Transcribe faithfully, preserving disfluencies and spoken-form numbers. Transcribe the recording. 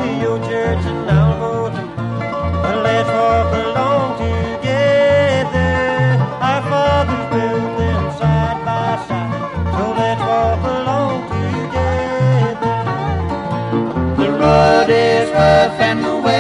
to your church and I'll go to mine. Let's walk along together. Our fathers built them side by side. So let's walk along together. The road is rough and the way